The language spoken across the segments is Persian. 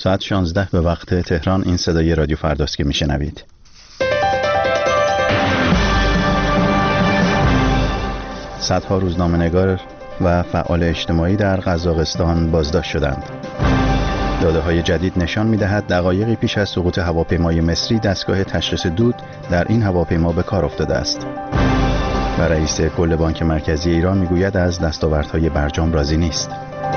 ساعت 16 به وقت تهران. این صدای رادیو فرداست که میشنوید. صدها روزنامه‌نگار و فعال اجتماعی در قزاقستان بازداشت شدند. داده‌های جدید نشان می‌دهد دقایقی پیش از سقوط هواپیمای مصری دستگاه تشخیص دود در این هواپیما به کار افتاده است. و رئیس کل بانک مرکزی ایران میگوید از دستاوردهای برجام راضی نیست.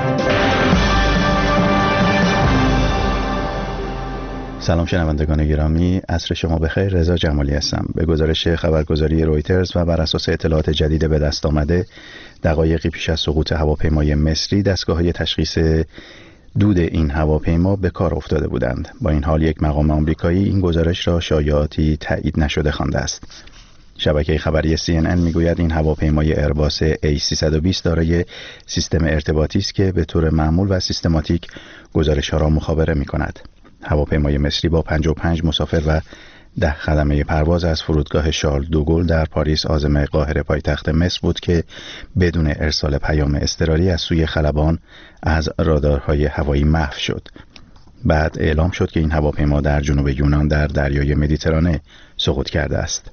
سلام شنوندگان گرامی، عصر شما بخیر. رضا جمالی هستم. به گزارش خبرگزاری رویترز و بر اساس اطلاعات جدید به دست آمده، دقایقی پیش از سقوط هواپیمای مصری دستگاه‌های تشخیص دود این هواپیما به کار افتاده بودند. با این حال یک مقام آمریکایی این گزارش را شایعاتی تایید نشده خوانده است. شبکه خبری CNN میگوید این هواپیمای ایرباس A320 دارای سیستم ارتباطی است که به طور معمول و سیستماتیک گزارش‌ها را مخابره می‌کند. هواپیمای مصری با 55 مسافر و 10 خدمه پرواز از فرودگاه شارل دوگل در پاریس عاصمه قاهره پایتخت مصر بود که بدون ارسال پیام اضطراری از سوی خلبان از رادارهای هوایی محو شد. بعد اعلام شد که این هواپیما در جنوب یونان در دریای مدیترانه سقوط کرده است.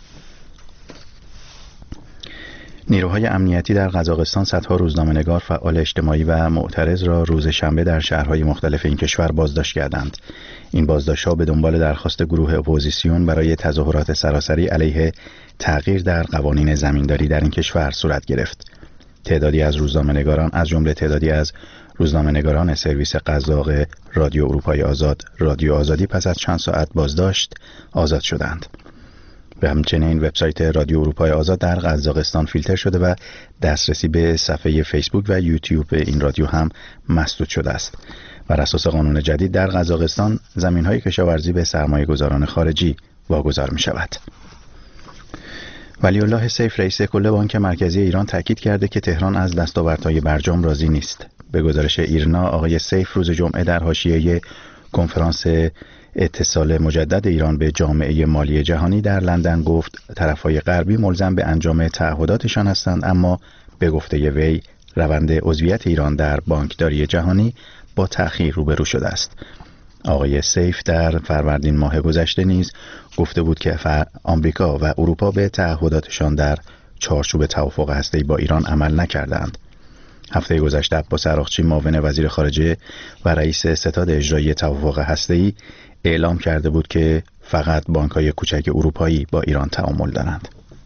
نیروهای امنیتی در قزاقستان صدها روزنامه‌نگار، فعال اجتماعی و معترض را روز شنبه در شهرهای مختلف این کشور بازداشت کردند. این بازداشت‌ها به دنبال درخواست گروه اپوزیسیون برای تظاهرات سراسری علیه تغییر در قوانین زمینداری در این کشور صورت گرفت. تعدادی از روزنامه‌نگاران، از جمله تعدادی از روزنامه‌نگاران سرویس قزاق رادیو اروپای آزاد، رادیو آزادی، پس از چند ساعت بازداشت آزاد شدند. به همچنین وبسایت رادیو اروپای آزاد در قزاقستان فیلتر شده و دسترسی به صفحه فیسبوک و یوتیوب این رادیو هم مسدود شده است. بر اساس قانون جدید در قزاقستان زمین‌های کشاورزی به سرمایه‌گذاران خارجی واگذار می‌شود. ولی الله سیف، رئیس کل بانک مرکزی ایران، تاکید کرده که تهران از دستاوردهای برجام راضی نیست. به گزارش ایرنا، آقای سیف روز جمعه در حاشیه کنفرانس اتصال مجدد ایران به جامعه مالی جهانی در لندن گفت طرف‌های غربی ملزم به انجام تعهداتشان هستند، اما به گفته وی روند عضویت ایران در بانکداری جهانی با تأخیر روبرو شده است. آقای سیف در فروردین ماه گذشته نیز گفته بود که آمریکا و اروپا به تعهداتشان در چارچوب توافق هسته‌ای با ایران عمل نکردند. هفته گذشته عباس عراقچی، معاون وزیر خارجه و رئیس ستاد اجرایی توافق هسته‌ای، اعلام کرده بود که فقط بانک‌های کوچک اروپایی با ایران تعامل دارند.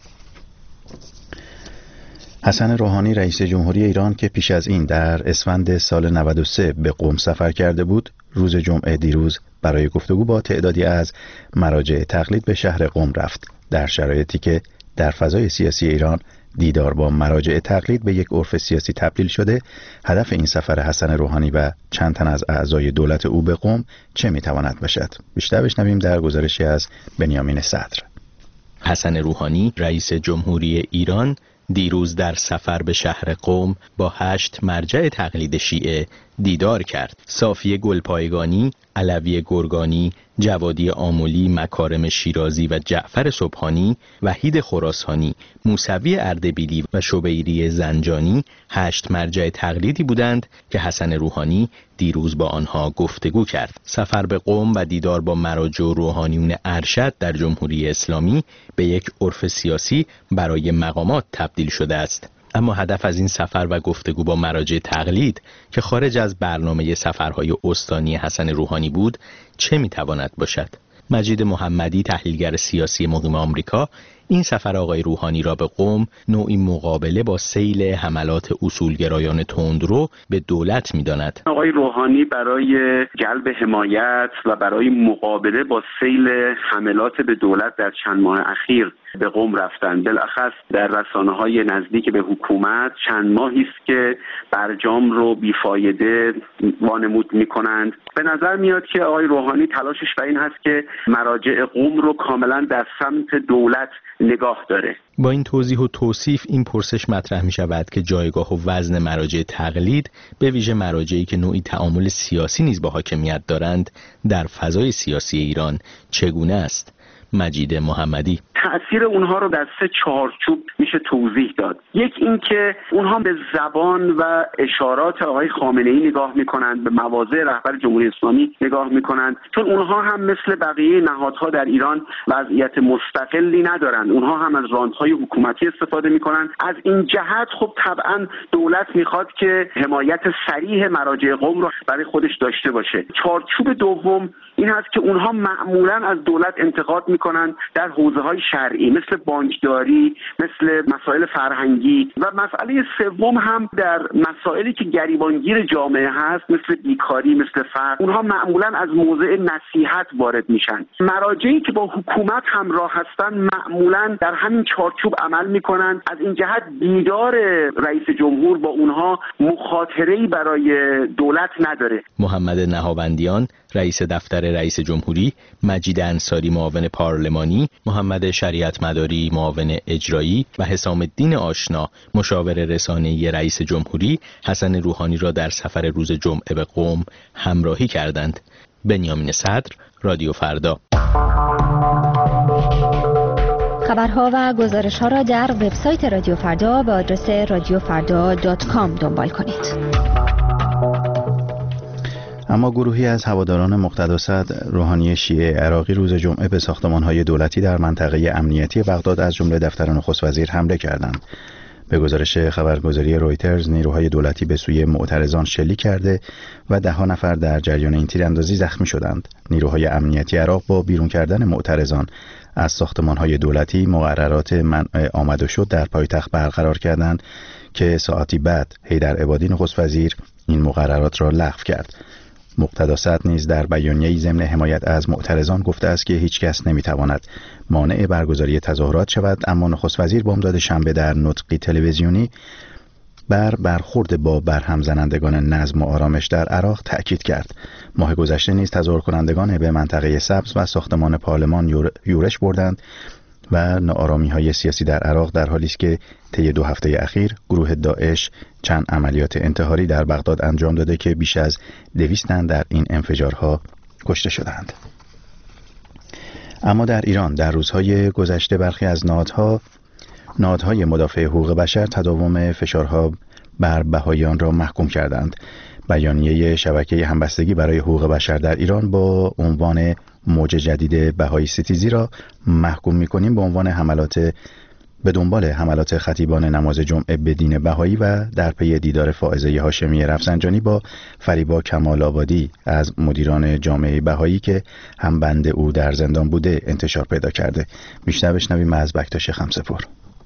حسن روحانی، رئیس جمهوری ایران، که پیش از این در اسفند سال 93 به قم سفر کرده بود، روز جمعه دیروز برای گفتگو با تعدادی از مراجع تقلید به شهر قم رفت. در شرایطی که در فضای سیاسی ایران دیدار با مراجع تقلید به یک عرف سیاسی تبدیل شده، هدف این سفر حسن روحانی و چند تن از اعضای دولت او به قم چه میتواند باشد؟ بیشتر بشنویم در گزارشی از بنیامین صدر. حسن روحانی، رئیس جمهوری ایران، دیروز در سفر به شهر قم با 8 مرجع تقلید شیعه دیدار کرد. صافی گلپایگانی، علوی گرگانی، جوادی آملی، مکارم شیرازی و جعفر سبحانی، وحید خراسانی، موسوی اردبیلی و شبیری زنجانی 8 مرجع تقلیدی بودند که حسن روحانی دیروز با آنها گفتگو کرد. سفر به قم و دیدار با مراجع و روحانیون ارشد در جمهوری اسلامی به یک عرف سیاسی برای مقامات تبدیل شده است. اما هدف از این سفر و گفتگو با مراجع تقلید که خارج از برنامه سفرهای استانی حسن روحانی بود چه میتواند باشد؟ مجید محمدی، تحلیلگر سیاسی مقیم آمریکا، این سفر آقای روحانی را به قم نوعی مقابله با سیل حملات اصولگرایان تندرو به دولت می‌داند. آقای روحانی برای جلب حمایت و برای مقابله با سیل حملات به دولت در چند ماه اخیر به قم رفتند. بالاخص در رسانه‌های نزدیک به حکومت چند ماهی است که برجام رو بیفایده وانمود می‌کنند. به نظر میاد که آقای روحانی تلاشش بر این هست که مراجع قم رو کاملا در سمت دولت نگاه داره. با این توضیح و توصیف این پرسش مطرح می شود که جایگاه و وزن مراجع تقلید، به ویژه مراجعی که نوعی تعامل سیاسی نیز با حاکمیت دارند، در فضای سیاسی ایران چگونه است؟ مجید محمدی. تأثیر اونها رو در 3 چارچوب میشه توضیح داد. یک این که اونها به زبان و اشارات آقای خامنه‌ای نگاه میکنند، به مواضع رهبر جمهوری اسلامی نگاه میکنند، چون اونها هم مثل بقیه نهادها در ایران وضعیت مستقلی ندارند. اونها هم از راندهای حکومتی استفاده میکنند. از این جهت خب طبعا دولت میخواد که حمایت صریح مراجع قوم رو برای خودش داشته باشه. چارچوب دوم این هست که اونها معمولا از دولت انتقاد میکنن در حوزه‌های شرعی مثل بانکداری، مثل مسائل فرهنگی، و مسئله سوم هم در مسائلی که گریبانگیر جامعه هست مثل بیکاری، مثل فقر. اونها معمولا از موضع نصیحت وارد میشن. مراجعی که با حکومت همراه هستن معمولا در همین چارچوب عمل میکنن. از این جهت دیدار رئیس جمهور با اونها مخاطره‌ای برای دولت نداره. محمد نهاوندیان رئیس دفتر رئیس جمهوری، مجید انصاری معاون پارلمانی، محمد شریعت مداری معاون اجرایی و حسام الدین آشنا مشاور رسانه‌ای رئیس جمهوری حسن روحانی را در سفر روز جمعه به قم همراهی کردند. بنیامین صدر، رادیو فردا. خبرها و گزارش‌ها را در وبسایت رادیو فردا به آدرس radiofarda.com دنبال کنید. اما گروهی از هواداران مقتدا صدر روحانی شیعه عراقی روز جمعه به ساختمان‌های دولتی در منطقه امنیتی بغداد از جمله دفتر نخست وزیر حمله کردند. به گزارش خبرگزاری رویترز، نیروهای دولتی به سوی معترضان شلیک کرده و 10 نفر در جریان این تیراندازی زخمی شدند. نیروهای امنیتی عراق با بیرون کردن معترضان از ساختمان‌های دولتی مقررات منع آمد و شد در پایتخت برقرار کردند که ساعتی بعد حیدر عبادی نخست وزیر این مقررات را لغو کرد. مقتدا صدر نیز در بیانیه‌ای ضمن حمایت از معترضان گفته است که هیچ کس نمی‌تواند مانع برگزاری تظاهرات شود، اما نخست وزیر بامداد شنبه در نطقی تلویزیونی بر برخورد با برهم زنندگان نظم و آرامش در عراق تأکید کرد. ماه گذشته نیز تظاهر کنندگان به منطقه سبز و ساختمان پارلمان یورش بردند و ناآرامی‌های سیاسی در عراق در حالی است که طی 2 هفته اخیر گروه داعش چند عملیات انتحاری در بغداد انجام داده که بیش از 200 تن در این انفجارها کشته شدند. اما در ایران در روزهای گذشته برخی از نهادهای مدافع حقوق بشر تداوم فشارها بر بهائیان را محکوم کردند. بیانیه شبکه همبستگی برای حقوق بشر در ایران با عنوان موج جدید بهایی ستیزی را محکوم می‌کنیم به دنبال حملات خطیبان نماز جمعه به دین بهایی و در پی دیدار فائزه هاشمی رفسنجانی با فریبا کمال آبادی از مدیران جامعه بهایی که هم بند او در زندان بوده انتشار پیدا کرده. بیشتر بشنویم از بکتاش خمسه‌پور.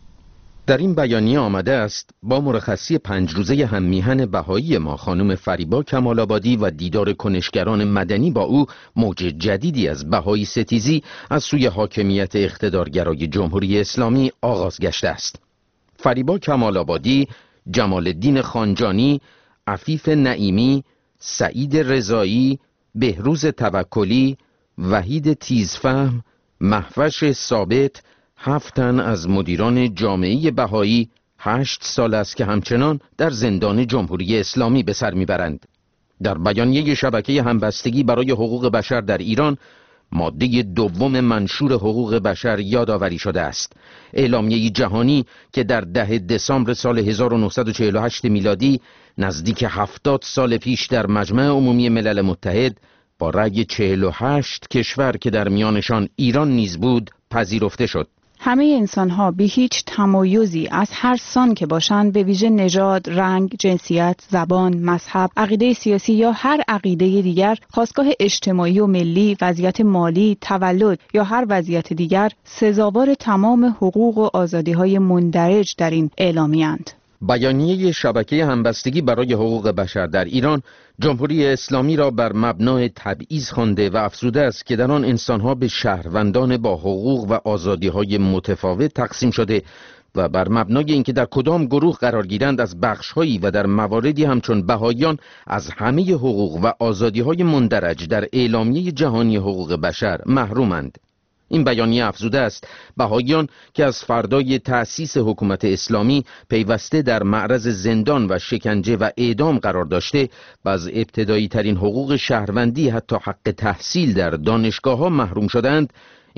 در این بیانیه آمده است با مرخصی 5 روزه هم میهن بهایی ما خانم فریبا کمال آبادی و دیدار کنشگران مدنی با او موج جدیدی از بهایی ستیزی از سوی حاکمیت اقتدارگرای جمهوری اسلامی آغاز گشته است. فریبا کمال آبادی، جمال الدین خانجانی، عفیف نعیمی، سعید رضایی، بهروز توکلی، وحید تیزفهم، مهوش ثابت 7 تن از مدیران جامعه بهایی 8 سال است که همچنان در زندان جمهوری اسلامی به سر میبرند. در بیانیه شبکه همبستگی برای حقوق بشر در ایران ماده 2 منشور حقوق بشر یادآوری شده است. اعلامیه جهانی که در 10 دسامبر سال 1948 میلادی نزدیک 70 سال پیش در مجمع عمومی ملل متحد با رأی 48 کشور که در میانشان ایران نیز بود پذیرفته شد. همه انسان‌ها بی هیچ تمایزی از هر سان که باشند، به ویژه نژاد، رنگ، جنسیت، زبان، مذهب، عقیده سیاسی یا هر عقیده دیگر، خاستگاه اجتماعی و ملی، وضعیت مالی، تولد یا هر وضعیت دیگر، سزاوار تمام حقوق و آزادی‌های مندرج در این اعلامیه‌اند. بیانیه شبکه همبستگی برای حقوق بشر در ایران جمهوری اسلامی را بر مبنای تبعیض خوانده و افزوده است که در آن انسانها به شهروندان با حقوق و آزادی‌های متفاوت تقسیم شده و بر مبنای اینکه در کدام گروه قرار گیرند از بخش‌هایی و در مواردی همچون بهائیان از همه حقوق و آزادی‌های مندرج در اعلامیه جهانی حقوق بشر محرومند. این بیانیه افزوده است بهائیان که از فردای تأسیس حکومت اسلامی پیوسته در معرض زندان و شکنجه و اعدام قرار داشته و از ابتدایی ترین حقوق شهروندی حتی حق تحصیل در دانشگاه‌ها محروم شدند،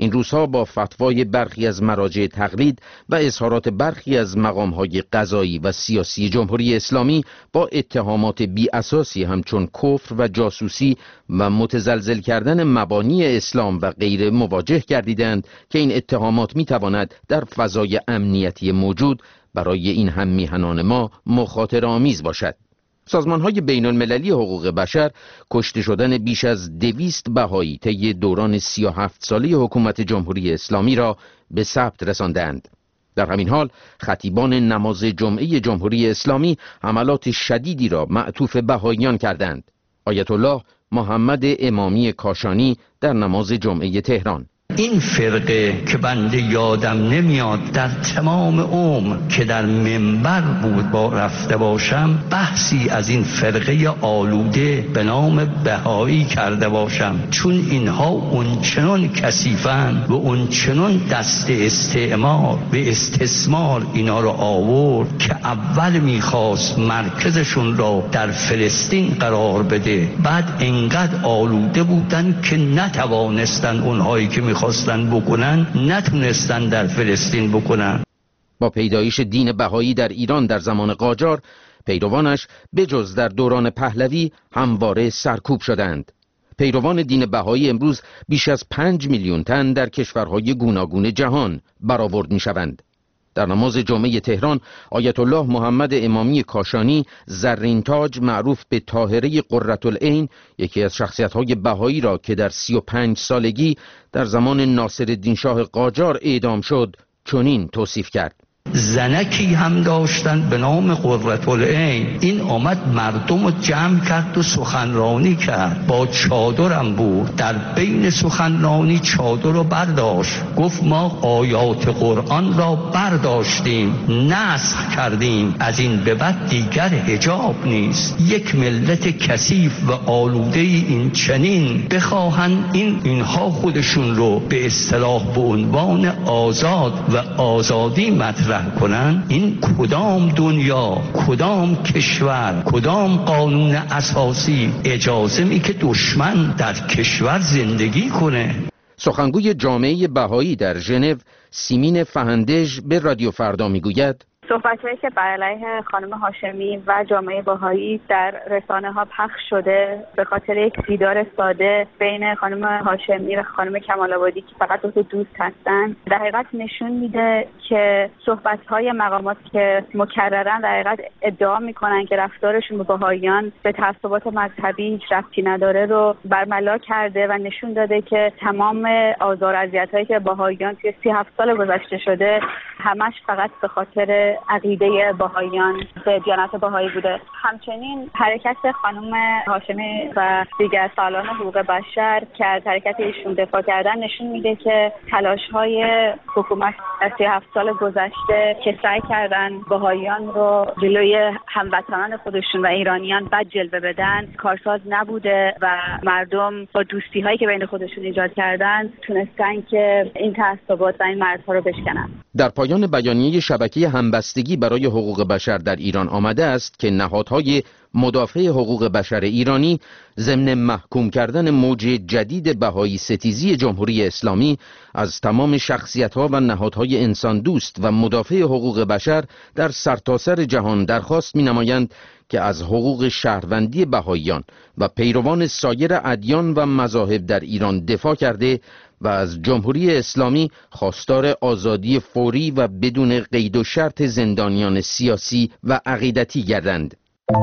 این روزها با فتوای برخی از مراجع تقلید و اظهارات برخی از مقام‌های قضایی و سیاسی جمهوری اسلامی با اتهامات بی اساسی همچون کفر و جاسوسی و متزلزل کردن مبانی اسلام و غیره مواجه گردیدند که این اتهامات می‌تواند در فضای امنیتی موجود برای این هم میهنان ما مخاطره آمیز باشد. سازمان‌های بین‌المللی حقوق بشر کشته شدن بیش از 200 بهایی طی دوران 37 ساله حکومت جمهوری اسلامی را به ثبت رساندند. در همین حال خطیبان نماز جمعه جمهوری اسلامی حملات شدیدی را معطوف بهاییان کردند. آیت الله محمد امامی کاشانی در نماز جمعه تهران: این فرقه که بنده یادم نمیاد در تمام عمر که در منبر بود با رفته باشم بحثی از این فرقه آلوده به نام بهایی کرده باشم، چون اینها اونچنان کثیفن و اونچنان دست استعمار و استثمار اینا رو آورد که اول میخواست مرکزشون را در فلسطین قرار بده، بعد انقدر آلوده بودن که نتوانستن اونهایی که خواستن بکنن نتونستن در فلسطین بکنن. با پیدایش دین بهایی در ایران در زمان قاجار، پیروانش بجز در دوران پهلوی همواره سرکوب شدند. پیروان دین بهایی امروز بیش از 5 میلیون تن در کشورهای گوناگون جهان برآورد می‌شوند. در نماز جمعه تهران آیت الله محمد امامی کاشانی زرین تاج معروف به طاهره قرةالعین، یکی از شخصیت‌های بهایی را که در 35 سالگی در زمان ناصرالدین شاه قاجار اعدام شد چنین توصیف کرد: زنکی هم داشتن به نام قرةالعین، این آمد مردم رو جمع کرد و سخنرانی کرد، با چادرم بود، در بین سخنرانی چادر رو برداشت، گفت ما آیات قرآن را برداشتیم نسخ کردیم، از این به بعد دیگر حجاب نیست. یک ملت کثیف و آلوده این چنین بخواهن اینها خودشون رو به اصطلاح به عنوان آزاد و آزادی مطرح کنن، این کدام دنیا، کدام کشور، کدام قانون اساسی اجازه می که دشمن در کشور زندگی کنه؟ سخنگوی جامعه بهایی در ژنو سیمین فهندژ به رادیو فردا میگوید: صحبت‌هایی که بر علیه خانم هاشمی و جامعه بهایی در رسانه‌ها پخش شده به خاطر یک دیدار ساده بین خانم هاشمی و خانم کمال‌آبادی که فقط دو دوست هستند، در حقیقت نشون میده که صحبت‌های مقامات که مکرراً در حقیقت ادعا میکنن که رفتارشون با بهاییان به تعصبات مذهبی هیچ ربطی نداره رو برملا کرده و نشون داده که تمام آزار و اذیت‌هایی که بهاییان توی 37 سال گذشته شده همش فقط به خاطر عقیده بهاییان به دیانت بهایی بوده. همچنین حرکت خانم هاشمی و دیگر فعالان حقوق بشر که از حرکت ایشون دفاع کردن نشون میده که تلاش‌های حکومت در 37 سال گذشته که سعی کردن بهاییان رو جلوی هموطنان خودشون و ایرانیان بد جلوه بدن کارساز نبوده و مردم با دوستی‌هایی که بین خودشون ایجاد کردن تونستن که این تعصبات و این مرزها رو بشکنن. در پایان بیانیه شبکه همبستگی برای حقوق بشر در ایران آمده است که نهادهای مدافع حقوق بشر ایرانی ضمن محکوم کردن موج جدید بهایی ستیزی جمهوری اسلامی از تمام شخصیت‌ها و نهادهای انسان دوست و مدافع حقوق بشر در سرتاسر جهان درخواست می‌نمایند که از حقوق شهروندی بهاییان و پیروان سایر ادیان و مذاهب در ایران دفاع کرده و از جمهوری اسلامی خواستار آزادی فوری و بدون قید و شرط زندانیان سیاسی و عقیدتی گردند.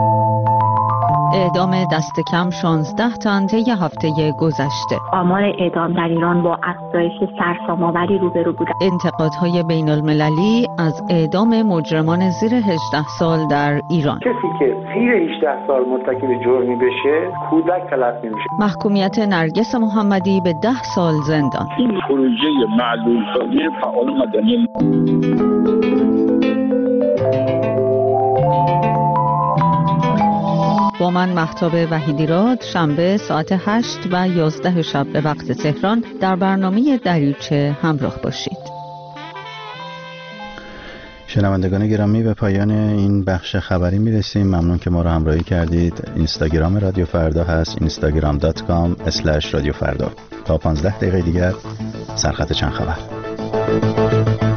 اعدام دست کم 16 تن طی هفته گذشته. آمار اعدام در ایران با افزایش سرسام‌آوری روبرو بود. انتقادهای بین المللی از اعدام مجرمان زیر 18 سال در ایران. کسی که زیر 18 سال مرتکب جرمی بشه کودک تلقی میشه. محکومیت نرگس محمدی به 10 سال زندان. این پروژه معلول سازی فعال مدنی با من مهتاب وحیدیراد شنبه ساعت 8 و 11 شب به وقت تهران در برنامه دریوچه همراه باشید. شنوندگان گرامی به پایان این بخش خبری میرسیم. ممنون که ما رو همراهی کردید. اینستاگرام رادیو فردا هست instagram.com/رادیو فردا. تا 15 دقیقه دیگر سرخط چند خبر.